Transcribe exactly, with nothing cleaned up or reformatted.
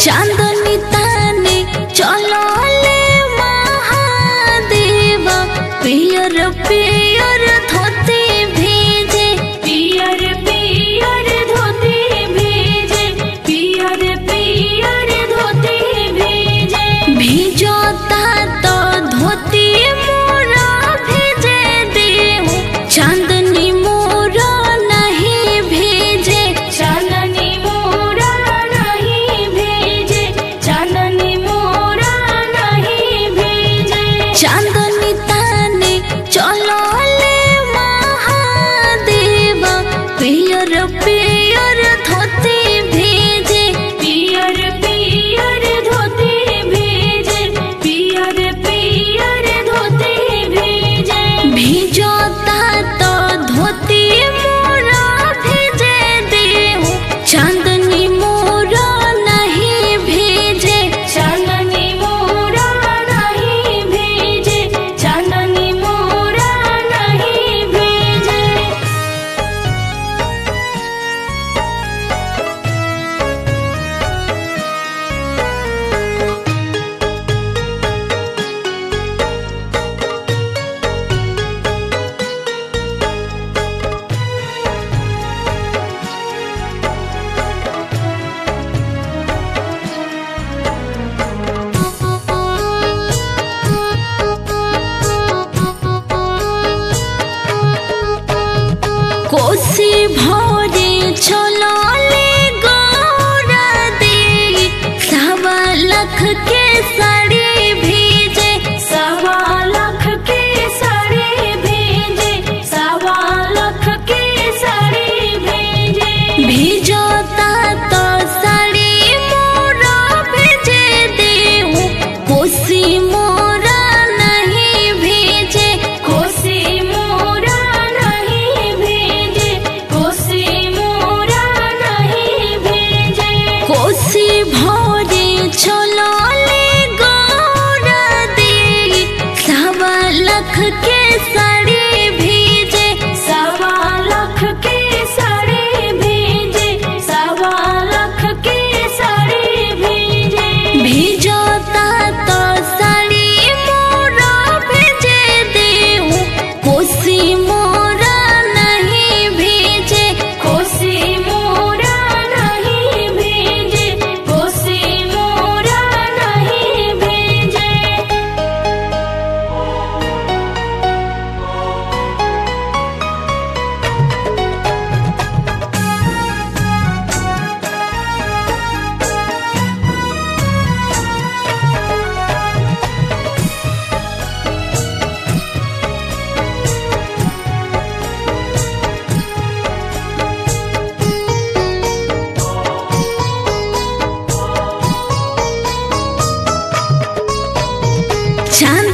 चांदनी ताने चलो ले महादेव पियर पियर धोती भेजे पियर पियर धोती भेजे पियर पियर धोती भेजे भिजोता तो धोती मोरा भेजे देव चांदनी मोरा नहीं भेजे चांदनी मोरा नहीं भेजे चांदनी मोरा नहीं भेजे चांदनी ताने चलो ले महादेव पियर पियर धोती भेजे पियर पियर धोती भेजे पियर पियर धोती भेजे भिजोता तो धोती मोरा भेजे देव चांदनी मोरा नहीं भेजे चांदनी मोरा नहीं भेजे चांदनी मोरा नहीं भेजे। कोसी भोरे चलो ले गौरा दे सवा लाख के साड़ी भेजे सवा लाख के साड़ी भेजे सवा लाख के साड़ी भेजे भिजोता तो साड़ी मोरा भेजे देव कोसी मोरा नहीं भेजे कोसी मोरा नहीं भेजे कोसी मोरा नहीं भेजे कोसी भोरे चलो ले गौरा दे सवा लाख के साड़ी भेजे सवा लाख के साड़ी भेजे सवा लाख के साड़ी भेजे भिजोता तो साड़ी मोरा भेजे देव कोसी मोरा नहीं भेजे कोसी मोरा नहीं भेजे कोसी मोरा नहीं भेजे। चांद